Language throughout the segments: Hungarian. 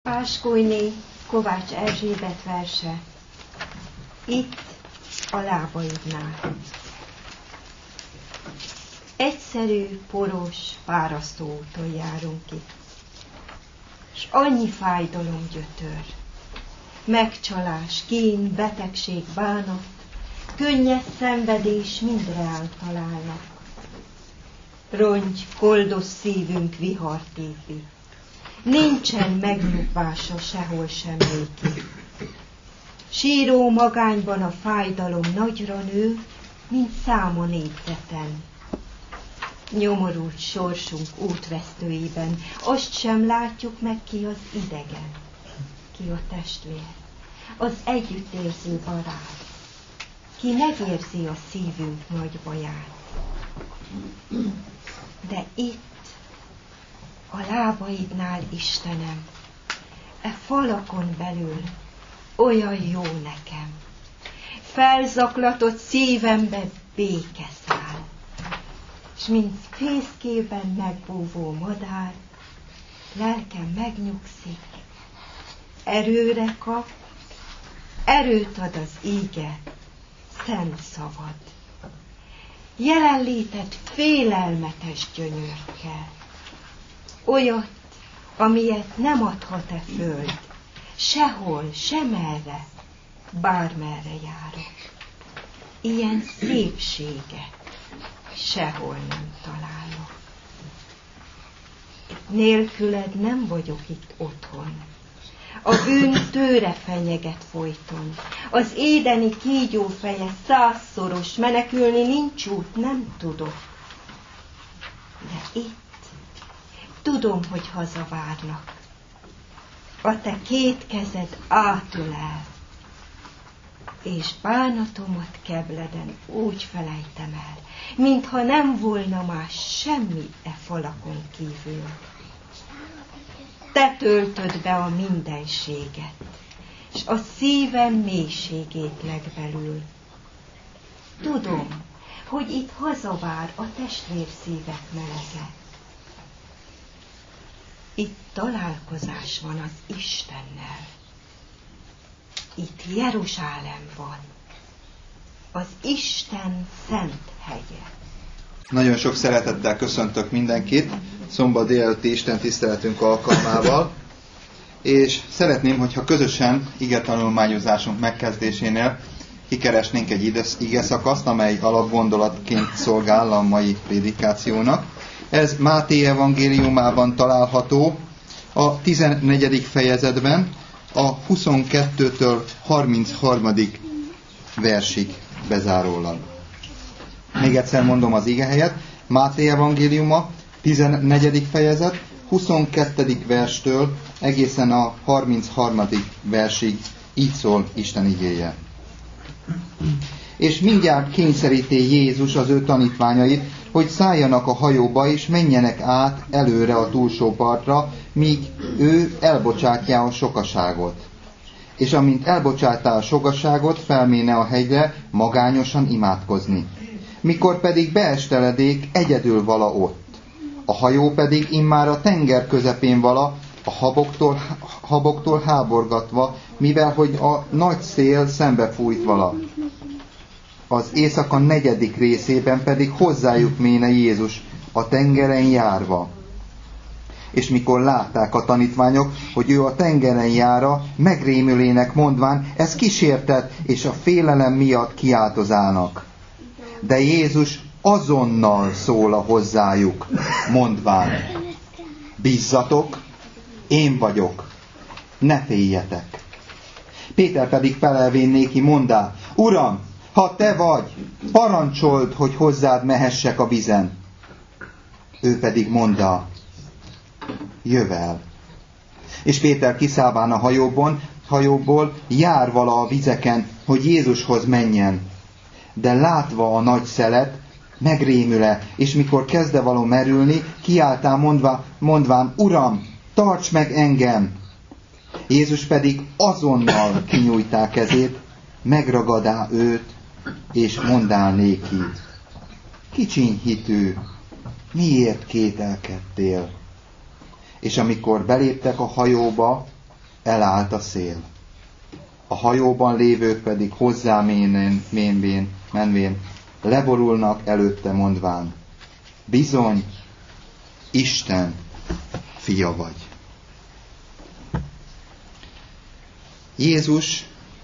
Páskolyné Kovács Erzsébet verse. Itt a lábaidnál. Egyszerű, poros, fárasztó úton járunk itt. S annyi fájdalom gyötör. Megcsalás, kín, betegség, bánat, könnyes szenvedés mind reál találnak. Rongy, koldos szívünk vihart épít. Nincsen megnyugvása sehol sem néki. Síró magányban a fájdalom nagyra nő, mint szám a négyzeten. Nyomorult sorsunk útvesztőiben, azt sem látjuk meg, ki az idegen, ki a testvér, az együttérző barát, ki megérzi a szívünk nagy baját. De itt, a lábaidnál, Istenem, e falakon belül olyan jó nekem. Felzaklatott szívembe béke száll, s mint fészkében megbúvó madár, lelkem megnyugszik, erőre kap, erőt ad az íge, szent szavad. Jelenléted félelmetes gyönyört kell, olyat, amilyet nem adhat-e föld, sehol, semerre, bármerre járok. Ilyen szépséget sehol nem találok. Nélküled nem vagyok itt otthon. A bűn tőre fenyeget folyton. Az édeni kígyófeje 100-szoros, menekülni nincs út, nem tudok. De itt tudom, hogy hazavárnak. A te két kezed átölel, és bánatomat kebleden úgy felejtem el, mintha nem volna más semmi e falakon kívül. Te töltöd be a mindenséget, s a szívem mélységét legbelül. Tudom, hogy itt hazavár a testvérszívek melege. Itt találkozás van az Istennel. Itt Jeruzsálem van, az Isten szent hegye. Nagyon sok szeretettel köszöntök mindenkit szombat délelőtti Isten tiszteletünk alkalmával, és szeretném, hogyha közösen igetanulmányozásunk megkezdésénél kikeresnénk egy igeszakaszt, amely alapgondolatként szolgál a mai prédikációnak. Ez Máté evangéliumában található, a 14. fejezetben, a 22-től 33. versig bezárólag. Még egyszer mondom az igehelyet. Máté evangéliuma, 14. fejezet, 22. verstől egészen a 33. versig így szól Isten igéje. És mindjárt kényszeríti Jézus az ő tanítványait, hogy szálljanak a hajóba és menjenek át előre a túlsó partra, míg ő elbocsátja a sokaságot. És amint elbocsátá a sokaságot, felméne a hegyre magányosan imádkozni. Mikor pedig beesteledék, egyedül vala ott. A hajó pedig immár a tenger közepén vala, a haboktól háborgatva, mivel hogy a nagy szél szembefújt vala. Az éjszaka 4. részében pedig hozzájuk méne Jézus, a tengeren járva. És mikor látták a tanítványok, hogy ő a tengeren jára, megrémülének mondván, ez kísértet, és a félelem miatt kiáltozálnak. De Jézus azonnal szól a hozzájuk, mondván, bízzatok, én vagyok, ne féljetek. Péter pedig felelvén néki mondá, Uram, ha te vagy, parancsold, hogy hozzád mehessek a vizen. Ő pedig mondta, jövel. És Péter kiszállván a hajóból jár vala a vizeken, hogy Jézushoz menjen. De látva a nagy szelet, megrémüle, és mikor kezde való merülni, kiáltál mondván, Uram, tarts meg engem! Jézus pedig azonnal kinyújtá kezét, megragadá őt, és mondál néki, kicsiny hitű, miért kételkedtél? És amikor beléptek a hajóba, elállt a szél. A hajóban lévők pedig hozzá menvén leborulnak előtte, mondván: bizony, Isten fia vagy. Jézus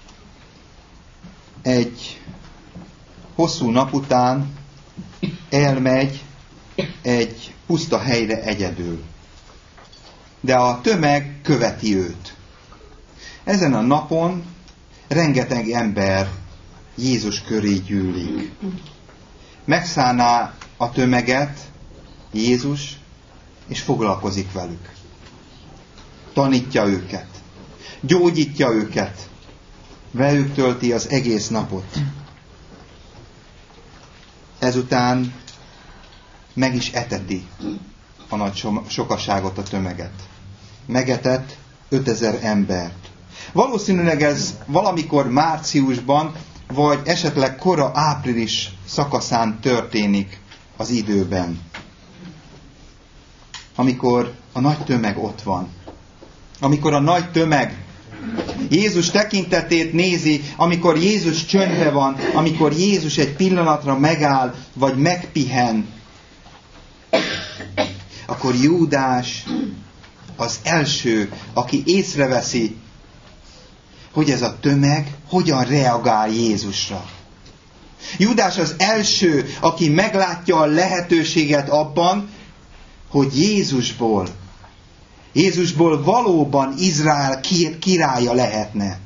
egy hosszú nap után elmegy egy puszta helyre egyedül. De a tömeg követi őt. Ezen a napon rengeteg ember Jézus köré gyűlik. Megszállná a tömeget Jézus, és foglalkozik velük. Tanítja őket. Gyógyítja őket. Velük tölti az egész napot. Ezután meg is eteti a nagy sokaságot, a tömeget. Megetett 5000 embert. Valószínűleg ez valamikor márciusban, vagy esetleg kora április szakaszán történik az időben. Amikor a nagy tömeg ott van. Amikor a nagy tömeg Jézus tekintetét nézi, amikor Jézus csöndbe van, amikor Jézus egy pillanatra megáll, vagy megpihen, akkor Júdás az első, aki észreveszi, hogy ez a tömeg hogyan reagál Jézusra. Júdás az első, aki meglátja a lehetőséget abban, hogy Jézusból valóban Izrael királya lehetne.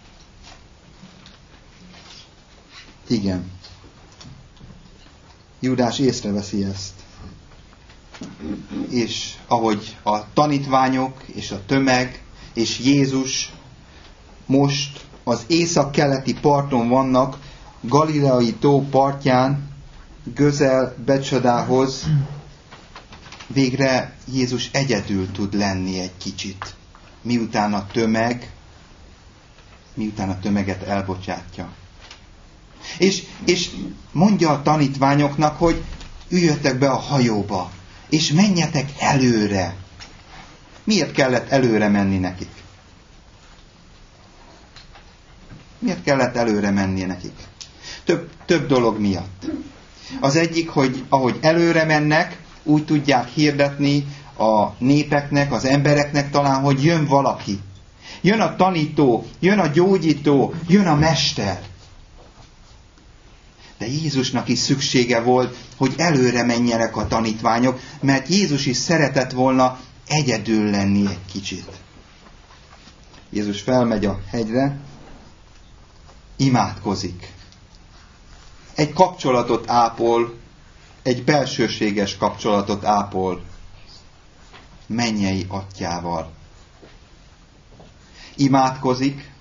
Igen. Júdás észreveszi ezt. És ahogy a tanítványok és a tömeg és Jézus most az északkeleti parton vannak, Galileai tó partján, közel Becsadához, végre Jézus egyedül tud lenni egy kicsit, miután a tömeget elbocsátja. És mondja a tanítványoknak, hogy üljöttek be a hajóba, és menjetek előre. Miért kellett előre menni nekik? Miért kellett előre menni nekik? Több dolog miatt. Az egyik, hogy ahogy előre mennek, úgy tudják hirdetni a népeknek, az embereknek talán, hogy jön valaki. Jön a tanító, jön a gyógyító, jön a mester. De Jézusnak is szüksége volt, hogy előre menjenek a tanítványok, mert Jézus is szeretett volna egyedül lenni egy kicsit. Jézus felmegy a hegyre, imádkozik. Egy kapcsolatot ápol, egy belsőséges kapcsolatot ápol mennyei atyával. Imádkozik,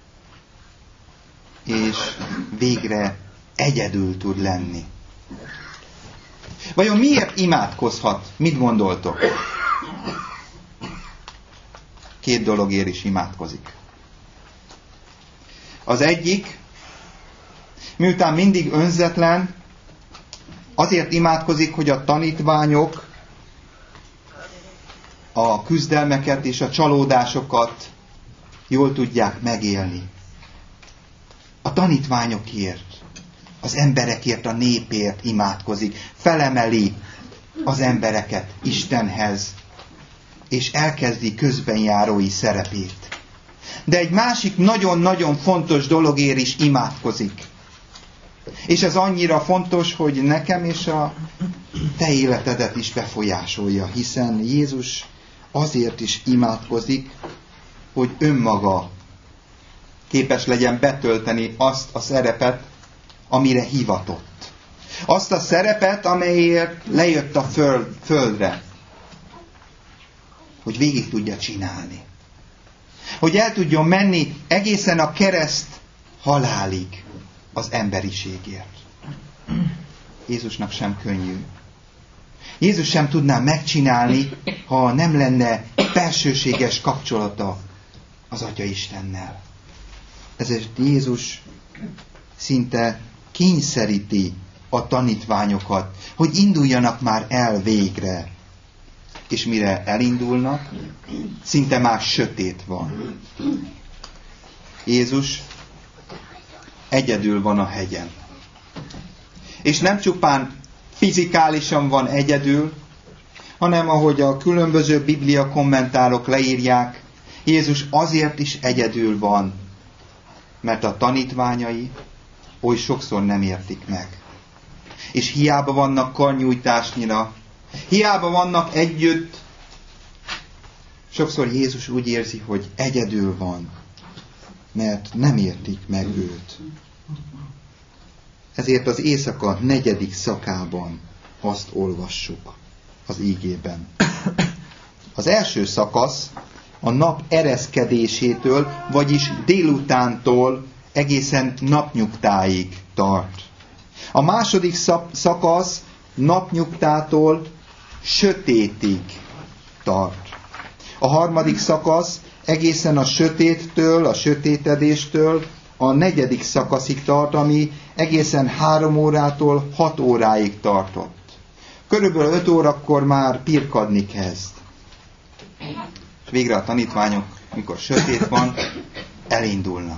és végre egyedül tud lenni. Vajon miért imádkozhat? Mit gondoltok? 2 dologért is imádkozik. Az egyik, miután mindig önzetlen, azért imádkozik, hogy a tanítványok a küzdelmeket és a csalódásokat jól tudják megélni. A tanítványokért, az emberekért, a népért imádkozik. Felemeli az embereket Istenhez, és elkezdi közbenjárói szerepét. De egy másik nagyon-nagyon fontos dologért is imádkozik. És ez annyira fontos, hogy nekem és a te életedet is befolyásolja, hiszen Jézus azért is imádkozik, hogy önmaga képes legyen betölteni azt a szerepet, amire hivatott. Azt a szerepet, amelyért lejött a földre. Hogy végig tudja csinálni. Hogy el tudjon menni egészen a kereszt halálig az emberiségért. Jézusnak sem könnyű. Jézus sem tudná megcsinálni, ha nem lenne belsőséges kapcsolata az Atya Istennel. Ezért Jézus szinte kényszeríti a tanítványokat, hogy induljanak már el végre. és mire elindulnak, szinte már sötét van. Jézus egyedül van a hegyen. És nem csupán fizikálisan van egyedül, hanem ahogy a különböző biblia kommentárok leírják, Jézus azért is egyedül van, mert a tanítványai oly sokszor nem értik meg. És hiába vannak karnyújtásnyira, hiába vannak együtt, sokszor Jézus úgy érzi, hogy egyedül van, mert nem értik meg őt. Ezért az éjszaka 4. szakában azt olvassuk az ígében. Az első szakasz a nap ereszkedésétől, vagyis délutántól egészen napnyugtáig tart. A második szakasz napnyugtától sötétig tart. A harmadik szakasz egészen a sötéttől, a sötétedéstől a 4. szakaszig tart, ami egészen 3 órától 6 óráig tartott. Körülbelül 5 órakor már pirkadni kezd. És végre a tanítványok, mikor sötét van, elindulnak.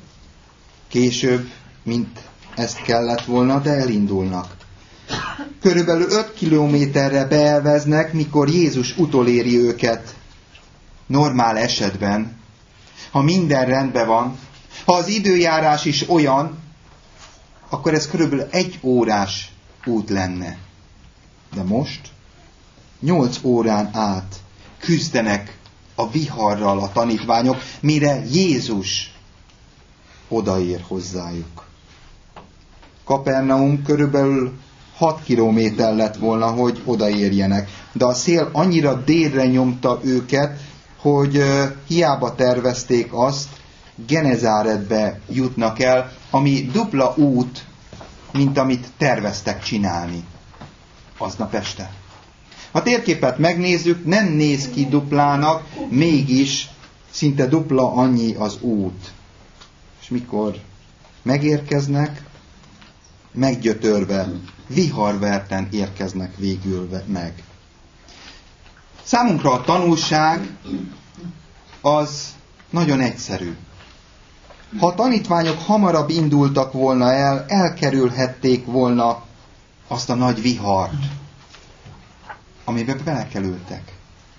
Később, mint ezt kellett volna, de elindulnak. Körülbelül 5 kilométerre beelveznek, mikor Jézus utoléri őket. Normál esetben, ha minden rendben van, ha az időjárás is olyan, akkor ez körülbelül 1 órás út lenne. De most 8 órán át küzdenek a viharral a tanítványok, mire Jézus odaér hozzájuk. Kapernaum körülbelül 6 kilométer lett volna, hogy odaérjenek. De a szél annyira délre nyomta őket, hogy hiába tervezték azt, Genezáretbe jutnak el, ami dupla út, mint amit terveztek csinálni aznap este. Ha térképet megnézzük, nem néz ki duplának, mégis szinte dupla annyi az út. És mikor megérkeznek, meggyötörve, viharverten érkeznek végül meg. Számunkra a tanulság az nagyon egyszerű. Ha a tanítványok hamarabb indultak volna el, elkerülhették volna azt a nagy vihart, amiben belekerültek.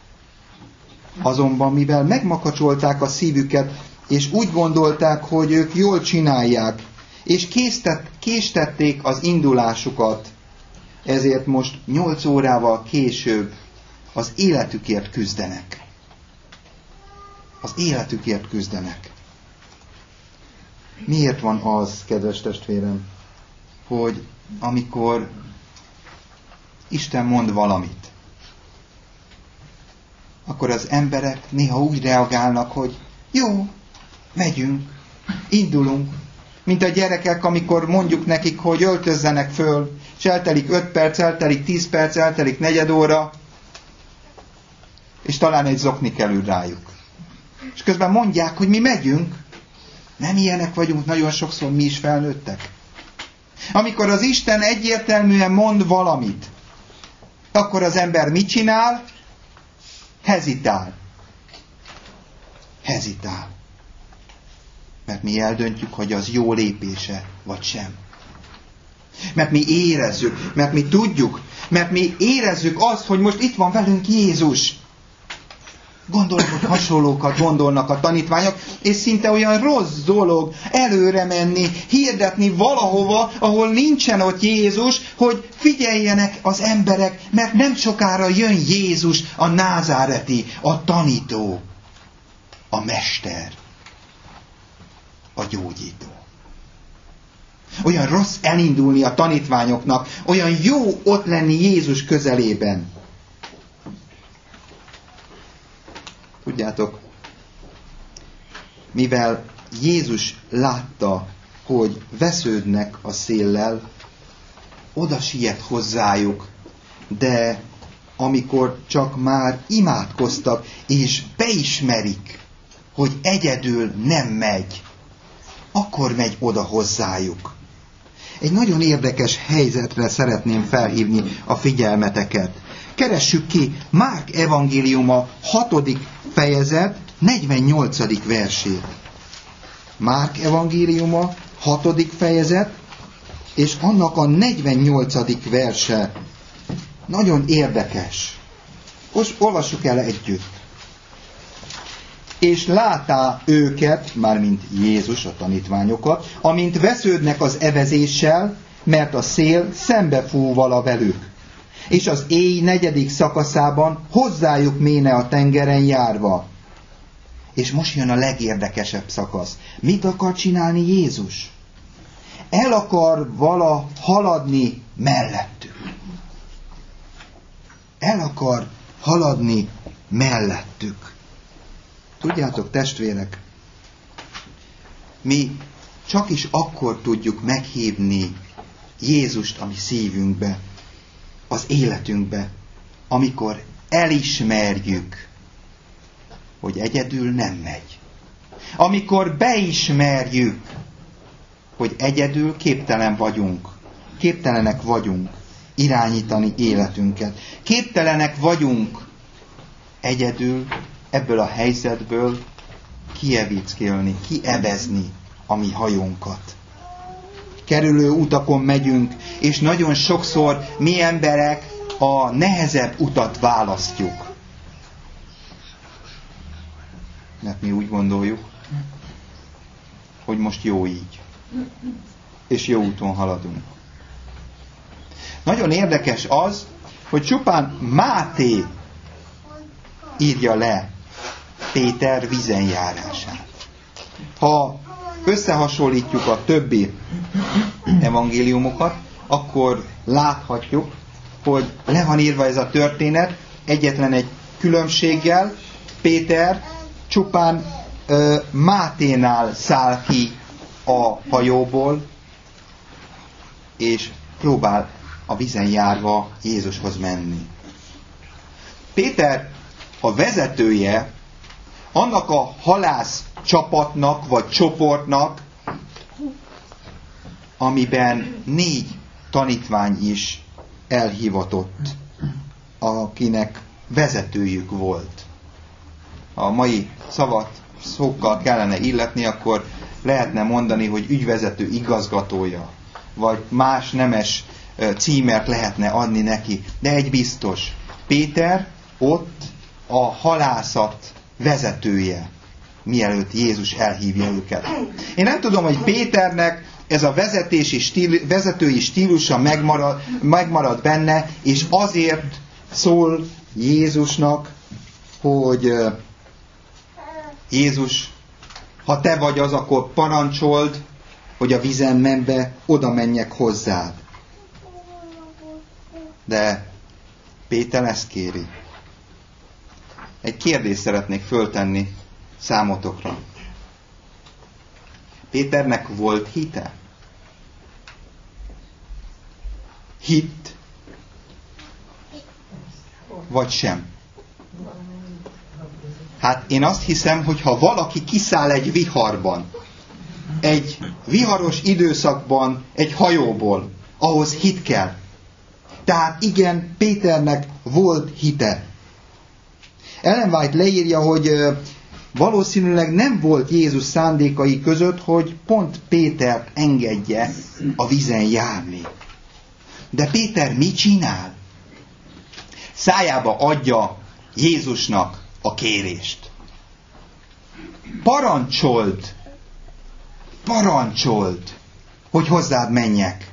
Azonban, mivel megmakacsolták a szívüket, és úgy gondolták, hogy ők jól csinálják, és késtették az indulásukat, ezért most 8 órával később az életükért küzdenek. Az életükért küzdenek. Miért van az, kedves testvérem, hogy amikor Isten mond valamit, akkor az emberek néha úgy reagálnak, hogy jó, megyünk, indulunk, mint a gyerekek, amikor mondjuk nekik, hogy öltözzenek föl, és eltelik 5 perc, eltelik 10 perc, eltelik 4 óra, és talán egy zokni kerül rájuk. És közben mondják, hogy mi megyünk. Nem ilyenek vagyunk nagyon sokszor mi is felnőttek. Amikor az Isten egyértelműen mond valamit, akkor az ember mit csinál? Hezitál. Hezitál. Mert mi eldöntjük, hogy az jó lépése, vagy sem. Mert mi érezzük, mert mi tudjuk, mert mi érezzük azt, hogy most itt van velünk Jézus. Gondolom, hogy hasonlókat gondolnak a tanítványok, és szinte olyan rossz dolog előre menni, hirdetni valahova, ahol nincsen ott Jézus, hogy figyeljenek az emberek, mert nem sokára jön Jézus, a názáreti, a tanító, a mester, a gyógyító. Olyan rossz elindulni a tanítványoknak, olyan jó ott lenni Jézus közelében. Tudjátok, mivel Jézus látta, hogy vesződnek a széllel, oda siet hozzájuk, de amikor csak már imádkoztak, és beismerik, hogy egyedül nem megy, akkor megy oda hozzájuk. Egy nagyon érdekes helyzetre szeretném felhívni a figyelmeteket. keressük ki Márk evangéliuma 6. fejezet 48. versét. Márk evangéliuma 6. fejezet, és annak a 48. verse nagyon érdekes. Most olvassuk el együtt. És látá őket, mármint Jézus, a tanítványokat, amint vesződnek az evezéssel, mert a szél szembefúj vala velük. És az éj 4. szakaszában hozzájuk méne a tengeren járva. És most jön a legérdekesebb szakasz. Mit akar csinálni Jézus? El akar vala haladni mellettük. El akar haladni mellettük. Tudjátok, testvérek, mi csak is akkor tudjuk meghívni Jézust a mi szívünkbe, az életünkbe, amikor elismerjük, hogy egyedül nem megy. Amikor beismerjük, hogy egyedül képtelenek vagyunk irányítani életünket. Képtelenek vagyunk egyedül ebből a helyzetből kievickélni, kievezni a mi hajónkat. Kerülő utakon megyünk, és nagyon sokszor mi emberek a nehezebb utat választjuk. Mert mi úgy gondoljuk, hogy most jó így. És jó úton haladunk. Nagyon érdekes az, hogy csupán Máté írja le Péter vízen járását. Ha összehasonlítjuk a többi evangéliumokat, akkor láthatjuk, hogy le van írva ez a történet egyetlen egy különbséggel. Péter csupán Máténál száll ki a hajóból, és próbál a vízen járva Jézushoz menni. Péter a vezetője annak a halász csapatnak vagy csoportnak, amiben 4 tanítvány is elhivatott, akinek vezetőjük volt. Ha a mai szókkal kellene illetni, akkor lehetne mondani, hogy ügyvezető igazgatója, vagy más nemes címert lehetne adni neki. De egy biztos, Péter ott a halászat vezetője, mielőtt Jézus elhívja őket. Én nem tudom, hogy Péternek ez a vezetői stílusa megmarad benne, és azért szól Jézusnak, hogy Jézus, ha te vagy az, akkor parancsold, hogy a vízen menve oda menjek hozzád. De Péter ezt kéri. Egy kérdést szeretnék föltenni számotokra. Péternek volt hite? Hit? Vagy sem? Hát én azt hiszem, hogy ha valaki kiszáll egy viharban, egy viharos időszakban egy hajóból, ahhoz hit kell. Tehát igen, Péternek volt hite. Ellen White leírja, hogy valószínűleg nem volt Jézus szándékai között, hogy pont Pétert engedje a vízen járni. De Péter mit csinál? Szájába adja Jézusnak a kérést. Parancsold, hogy hozzád menjek.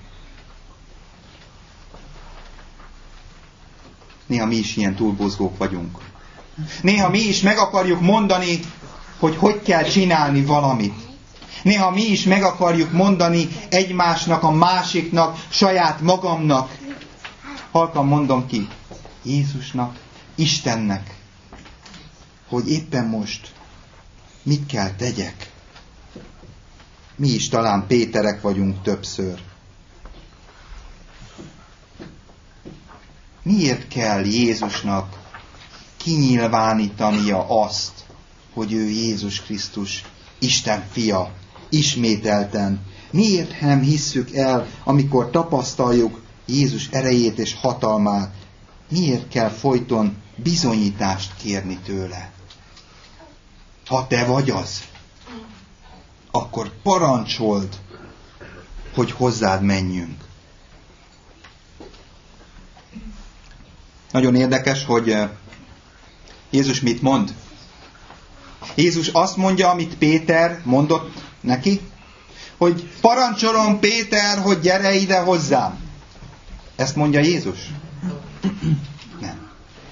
Néha mi is ilyen túlbuzgók vagyunk. Néha mi is meg akarjuk mondani, hogy kell csinálni valamit. Néha mi is meg akarjuk mondani egymásnak, a másiknak, saját magamnak. Halkan mondom ki, Jézusnak, Istennek, hogy éppen most mit kell tegyek. Mi is talán Péterek vagyunk többször. Miért kell Jézusnak kinyilvánítania azt, hogy ő Jézus Krisztus, Isten fia, ismételten? Miért nem hisszük el, amikor tapasztaljuk Jézus erejét és hatalmát, miért kell folyton bizonyítást kérni tőle? Ha te vagy az, akkor parancsold, hogy hozzád menjünk. Nagyon érdekes, hogy Jézus mit mond. Jézus azt mondja, amit Péter mondott neki, hogy parancsolom Péter, hogy gyere ide hozzám. Ezt mondja Jézus? Nem.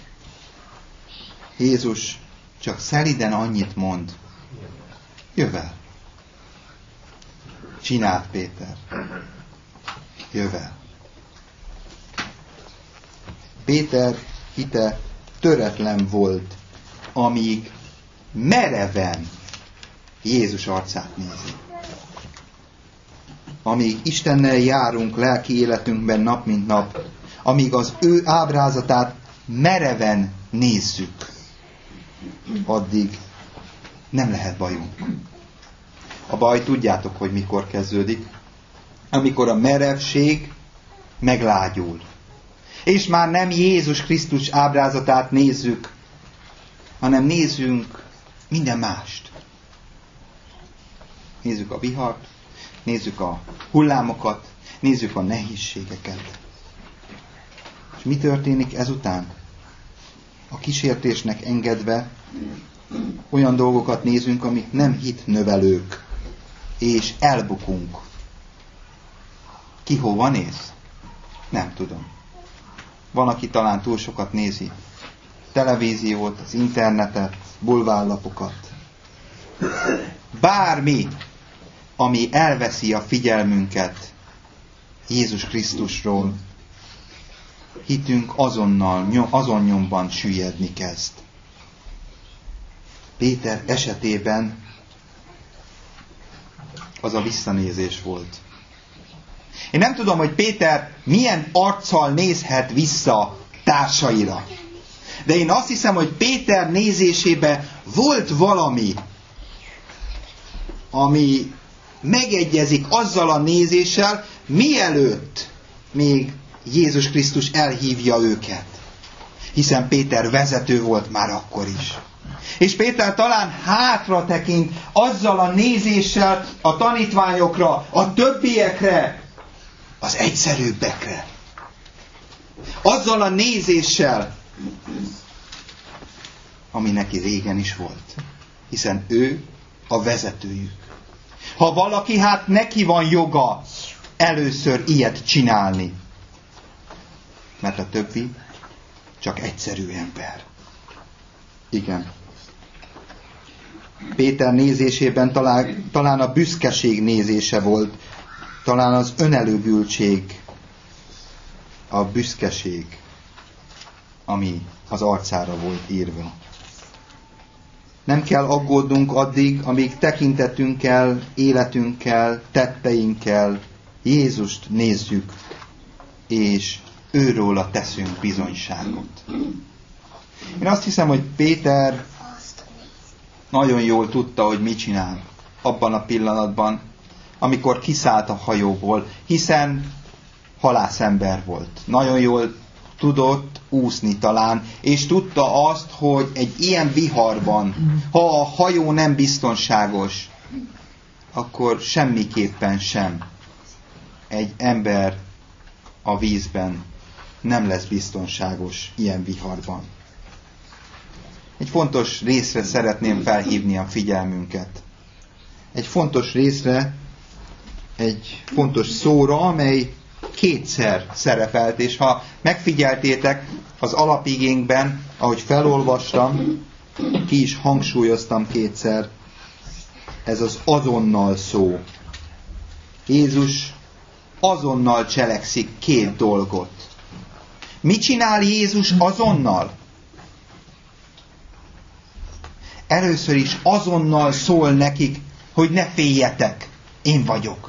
Jézus csak szeliden annyit mond. Jöv el. Csináld, Péter. Jöv el. Péter hite töretlen volt, amíg mereven Jézus arcát nézi. Amíg Istennel járunk lelki életünkben nap mint nap, amíg az ő ábrázatát mereven nézzük, addig nem lehet bajunk. A baj tudjátok, hogy mikor kezdődik? Amikor a merevség meglágyul. És már nem Jézus Krisztus ábrázatát nézzük, hanem nézzünk minden mást. Nézzük a vihart, nézzük a hullámokat, nézzük a nehézségeket. És mi történik ezután? A kísértésnek engedve olyan dolgokat nézünk, amik nem hitnövelők, és elbukunk. Ki hova néz? Nem tudom. Van, aki talán túl sokat nézi televíziót, az internetet, bulvárlapokat. Bármi, ami elveszi a figyelmünket Jézus Krisztusról, hitünk azon nyomban süllyedni kezd. Péter esetében az a visszanézés volt. Én nem tudom, hogy Péter milyen arccal nézhet vissza társaira. De én azt hiszem, hogy Péter nézésében volt valami, ami megegyezik azzal a nézéssel, mielőtt még Jézus Krisztus elhívja őket. Hiszen Péter vezető volt már akkor is. És Péter talán hátra tekint azzal a nézéssel a tanítványokra, a többiekre, az egyszerűbbekre. Azzal a nézéssel, ami neki régen is volt. Hiszen ő a vezetőjük. Ha valaki, hát neki van joga először ilyet csinálni. Mert a többi csak egyszerű ember. Igen. Péter nézésében talán a büszkeség nézése volt, talán az önelőgültség, a büszkeség, ami az arcára volt írva. Nem kell aggódnunk addig, amíg tekintetünkkel, életünkkel, tetteinkkel Jézust nézzük, és őróla teszünk bizonyságot. Én azt hiszem, hogy Péter nagyon jól tudta, hogy mit csinál abban a pillanatban, amikor kiszállt a hajóból, hiszen halászember volt. Nagyon jól tudott úszni talán, és tudta azt, hogy egy ilyen viharban, ha a hajó nem biztonságos, akkor semmiképpen sem egy ember a vízben nem lesz biztonságos ilyen viharban. Egy fontos részre szeretném felhívni a figyelmünket. Egy fontos részre, egy fontos szóra, amely kétszer szerepelt, és ha megfigyeltétek az alapigénkben, ahogy felolvastam, ki is hangsúlyoztam kétszer, ez az azonnal szó. Jézus azonnal cselekszik két dolgot. Mit csinál Jézus azonnal? Először is azonnal szól nekik, hogy ne féljetek, én vagyok.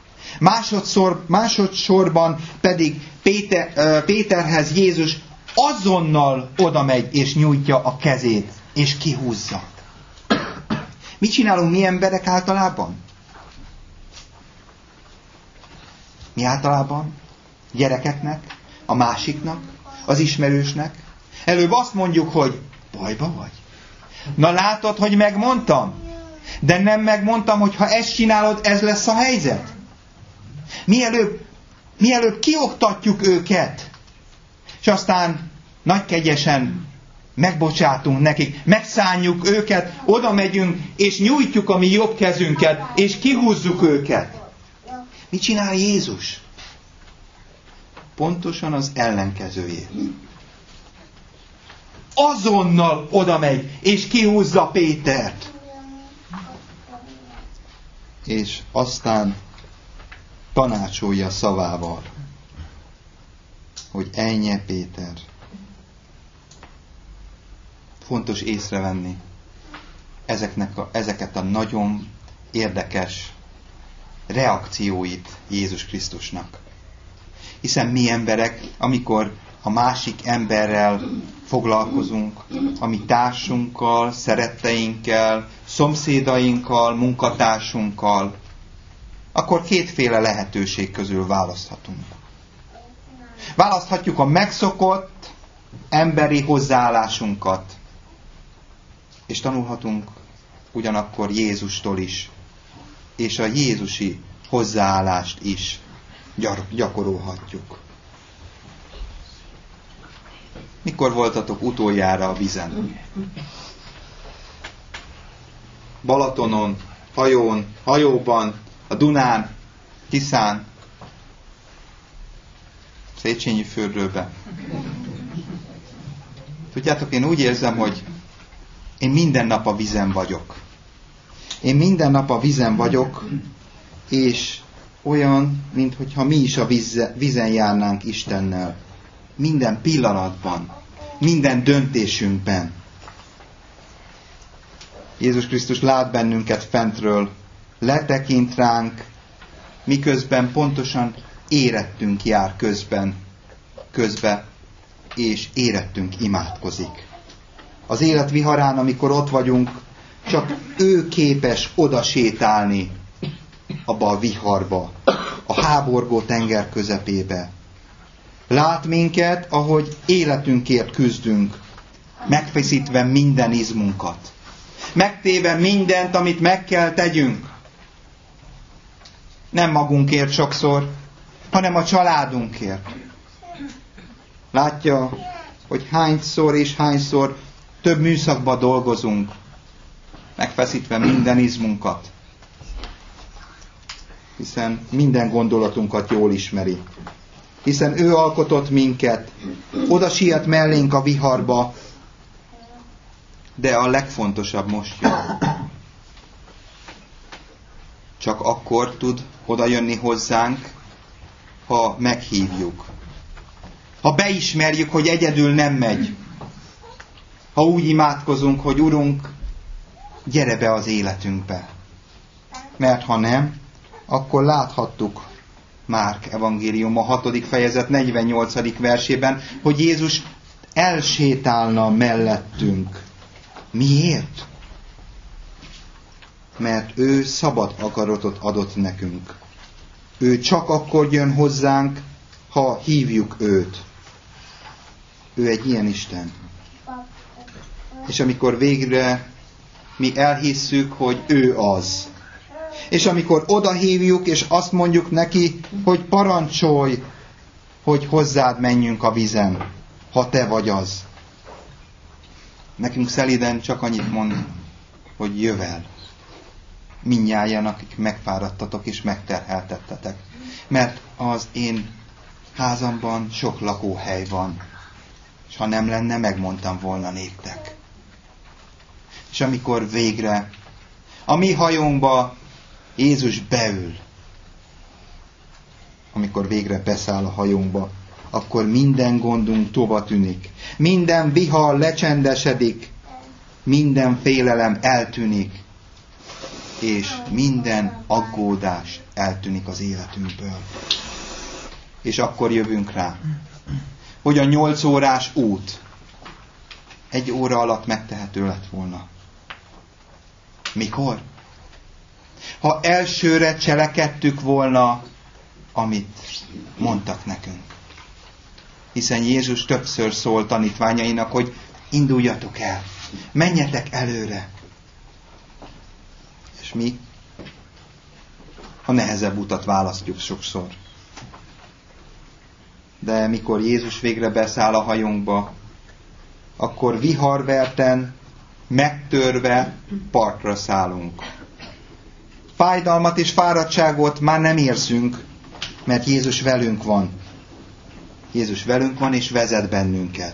Másodszorban pedig Péterhez Jézus azonnal oda megy és nyújtja a kezét, és kihúzza. Mit csinálunk mi emberek általában? Mi általában? Gyerekeknek, a másiknak, az ismerősnek. Előbb azt mondjuk, hogy bajba vagy. Na látod, hogy megmondtam? De nem megmondtam, hogy ha ezt csinálod, ez lesz a helyzet. Mielőbb kioktatjuk őket, és aztán nagykegyesen megbocsátunk nekik, megszánjuk őket, oda megyünk, és nyújtjuk a mi jobb kezünket, és kihúzzuk őket. Mit csinál Jézus? Pontosan az ellenkezőjét. Azonnal oda megy, és kihúzza Pétert. És aztán tanácsolja szavával, hogy ennyi Péter. Fontos észrevenni ezeket a nagyon érdekes reakcióit Jézus Krisztusnak. Hiszen mi emberek, amikor a másik emberrel foglalkozunk, a mi társunkkal, szeretteinkkel, szomszédainkkal, munkatársunkkal, akkor kétféle lehetőség közül választhatunk. Választhatjuk a megszokott emberi hozzáállásunkat, és tanulhatunk ugyanakkor Jézustól is, és a jézusi hozzáállást is gyakorolhatjuk. Mikor voltatok utoljára a vízen? Balatonon, hajóban, a Dunán, Tiszán, Széchenyi fürdőben. Tudjátok, én úgy érzem, hogy én minden nap a vízen vagyok. Én minden nap a vízen vagyok, és olyan, mintha mi is a vízen járnánk Istennel. Minden pillanatban, minden döntésünkben. Jézus Krisztus lát bennünket fentről, letekint ránk, miközben pontosan érettünk jár közbe, és érettünk imádkozik. Az élet viharán, amikor ott vagyunk, csak ő képes oda sétálni abba a viharba, a háborgó tenger közepébe. Lát minket, ahogy életünkért küzdünk, megfeszítve minden izmunkat. Megtéve mindent, amit meg kell tegyünk. Nem magunkért sokszor, hanem a családunkért. Látja, hogy hányszor és hányszor több műszakban dolgozunk, megfeszítve minden izmunkat. Hiszen minden gondolatunkat jól ismeri. Hiszen ő alkotott minket, oda siet mellénk a viharba, de a legfontosabb most jön. Csak akkor tud oda jönni hozzánk, ha meghívjuk. Ha beismerjük, hogy egyedül nem megy. Ha úgy imádkozunk, hogy Urunk, gyere be az életünkbe. Mert ha nem, akkor láthattuk Márk evangélium a 6. fejezet 48. versében, hogy Jézus elsétálna mellettünk. Miért? Mert ő szabad akaratot adott nekünk. Ő csak akkor jön hozzánk, ha hívjuk őt. Ő egy ilyen Isten. És amikor végre mi elhisszük, hogy ő az. És amikor oda hívjuk, és azt mondjuk neki, hogy parancsolj, hogy hozzád menjünk a vízen, ha te vagy az. Nekünk szeliden csak annyit mond, hogy jövel. Mindnyájan, akik megfáradtatok és megterheltettetek. Mert az én házamban sok lakóhely van. És ha nem lenne, megmondtam volna néktek. És amikor végre a mi hajónkba Jézus beül, amikor végre beszáll a hajónkba, akkor minden gondunk tova tűnik. Minden vihar lecsendesedik, minden félelem eltűnik, és minden aggódás eltűnik az életünkből. És akkor jövünk rá, hogy a 8 órás út 1 óra alatt megtehető lett volna. Mikor? Ha elsőre cselekedtük volna, amit mondtak nekünk. Hiszen Jézus többször szól tanítványainak, hogy induljatok el, menjetek előre. És mi a nehezebb utat választjuk sokszor. De mikor Jézus végre beszáll a hajónkba, akkor viharverten, megtörve partra szállunk. Fájdalmat és fáradtságot már nem érzünk, mert Jézus velünk van. Jézus velünk van és vezet bennünket.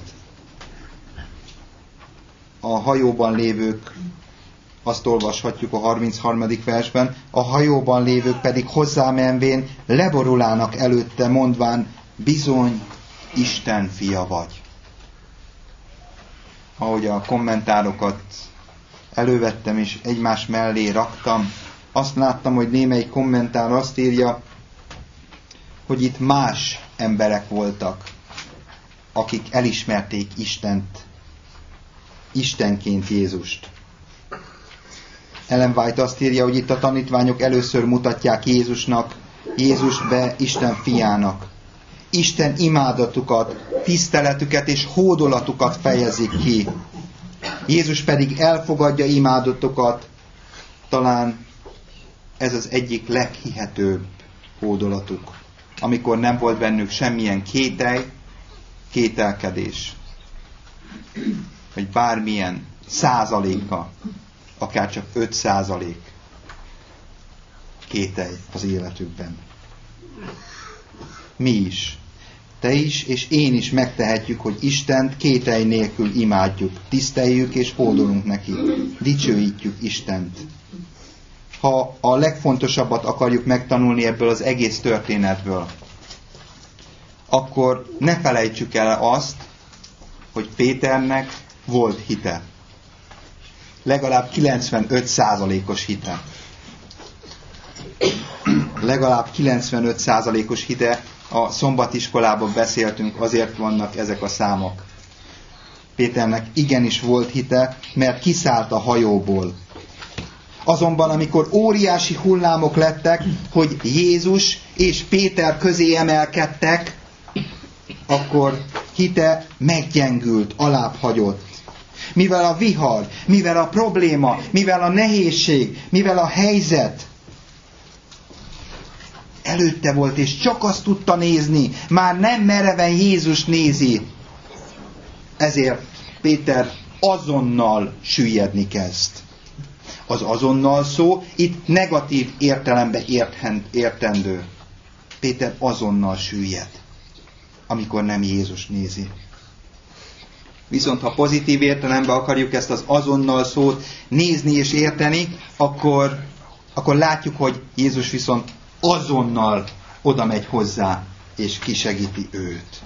A hajóban lévők, azt olvashatjuk a 33. versben, a hajóban lévők pedig hozzámenvén leborulának előtte, mondván, bizony, Isten fia vagy. Ahogy a kommentárokat elővettem és egymás mellé raktam, azt láttam, hogy némelyik kommentár azt írja, hogy itt más emberek voltak, akik elismerték Istent, Istenként Jézust. Ellen White azt írja, hogy itt a tanítványok először mutatják Jézust be Isten fiának. Isten imádatukat, tiszteletüket és hódolatukat fejezik ki. Jézus pedig elfogadja imádatukat, talán ez az egyik leghihetőbb hódolatuk, amikor nem volt bennük semmilyen kételkedés, vagy bármilyen százaléka, akár csak 5% kételj az életükben. Mi is, te is és én is megtehetjük, hogy Istent kételj nélkül imádjuk, tiszteljük és hódolunk neki, dicsőítjük Istent. Ha a legfontosabbat akarjuk megtanulni ebből az egész történetből, akkor ne felejtsük el azt, hogy Péternek volt hite. Legalább 95%-os hite. Legalább 95%-os hite. A szombatiskolában beszéltünk, azért vannak ezek a számok. Péternek igenis volt hite, mert kiszállt a hajóból. Azonban, amikor óriási hullámok lettek, hogy Jézus és Péter közé emelkedtek, akkor hite meggyengült, alább hagyott. Mivel a vihar, mivel a probléma, mivel a nehézség, mivel a helyzet előtte volt, és csak azt tudta nézni, már nem mereven Jézus nézi. Ezért Péter azonnal süllyedni kezd. Az azonnal szó itt negatív értelemben értendő. Péter azonnal süllyed, amikor nem Jézus nézi. Viszont ha pozitív értelemben akarjuk ezt az azonnal szót nézni és érteni, akkor látjuk, hogy Jézus viszont azonnal oda megy hozzá, és kisegíti őt.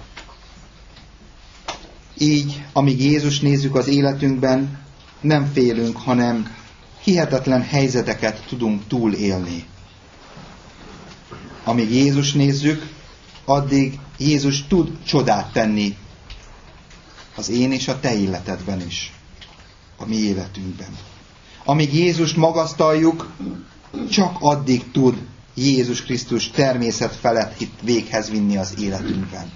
Így, amíg Jézus nézzük az életünkben, nem félünk, hanem hihetetlen helyzeteket tudunk túlélni. Amíg Jézus nézzük, addig Jézus tud csodát tenni az én és a te életedben is, a mi életünkben. Amíg Jézust magasztaljuk, csak addig tud Jézus Krisztus természet felett véghez vinni az életünkben.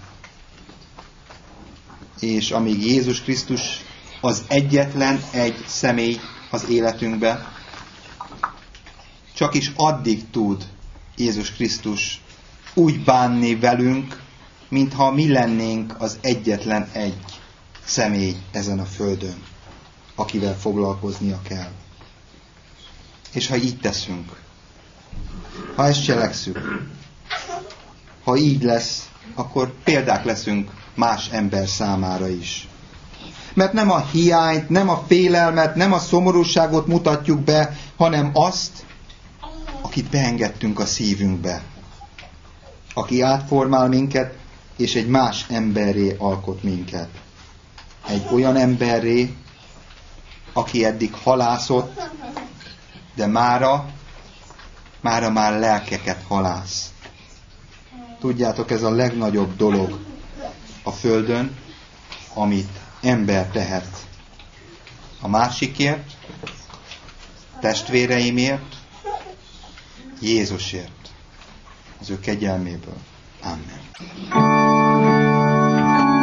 És amíg Jézus Krisztus az egyetlen egy személy az életünkben, csak is addig tud Jézus Krisztus úgy bánni velünk, mintha mi lennénk az egyetlen egy személy ezen a földön, akivel foglalkoznia kell. És ha így teszünk, ha ezt cselekszünk, ha így lesz, akkor példák leszünk más ember számára is. Mert nem a hiányt, nem a félelmet, nem a szomorúságot mutatjuk be, hanem azt, akit beengedtünk a szívünkbe. Aki átformál minket, és egy más emberré alkot minket. Egy olyan emberré, aki eddig halászott, de mára már lelkeket halász. Tudjátok, ez a legnagyobb dolog a földön, amit ember tehet. A másikért, testvéreimért, Jézusért, az ő kegyelméből. Amen.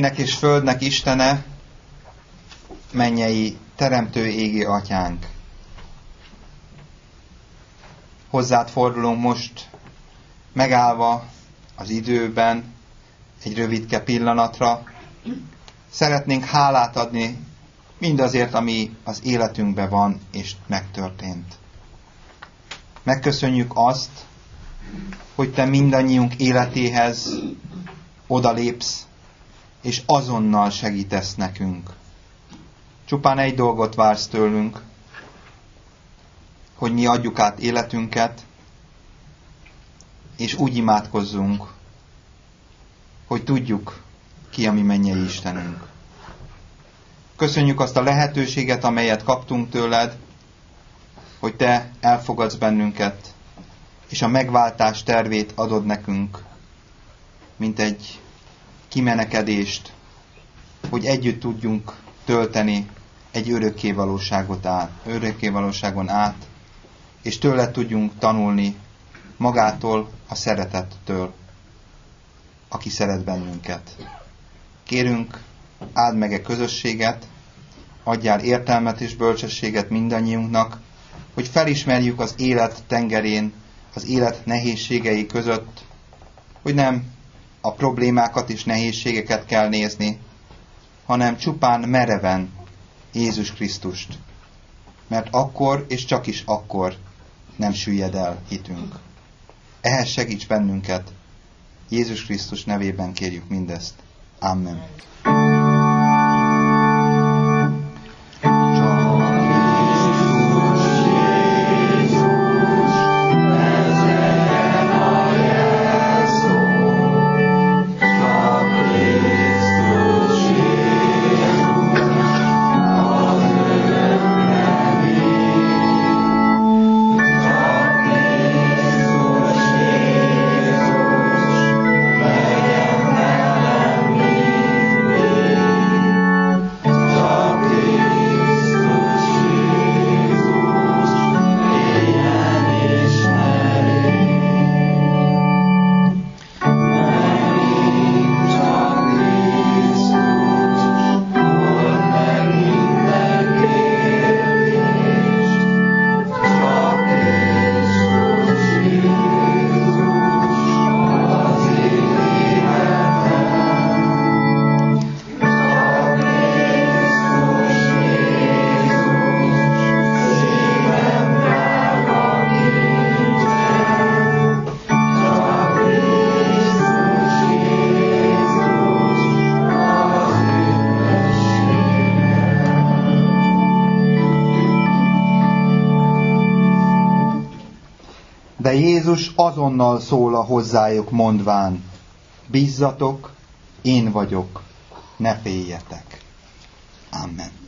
Mennek és földnek Istene, mennyei teremtő égi atyánk. Hozzád fordulunk most, megállva az időben, egy rövidke pillanatra. Szeretnénk hálát adni mindazért, ami az életünkben van és megtörtént. Megköszönjük azt, hogy te mindannyiunk életéhez odalépsz, és azonnal segítesz nekünk. Csupán egy dolgot vársz tőlünk, hogy mi adjuk át életünket, és úgy imádkozzunk, hogy tudjuk, ki a mi mennyei Istenünk. Köszönjük azt a lehetőséget, amelyet kaptunk tőled, hogy te elfogadsz bennünket, és a megváltás tervét adod nekünk, mint egy kimenekedést, hogy együtt tudjunk tölteni egy örökkévalóságon át, és tőled tudjunk tanulni, magától, a szeretettől, aki szeret bennünket. Kérünk, áld meg a közösséget, adjál értelmet és bölcsességet mindannyiunknak, hogy felismerjük az élet tengerén, az élet nehézségei között, hogy nem a problémákat és nehézségeket kell nézni, hanem csupán mereven Jézus Krisztust. Mert akkor és csak is akkor nem süllyed el hitünk. Ehhez segíts bennünket. Jézus Krisztus nevében kérjük mindezt. Amen. De Jézus azonnal szól a hozzájuk mondván, bízzatok, én vagyok, ne féljetek. Amen.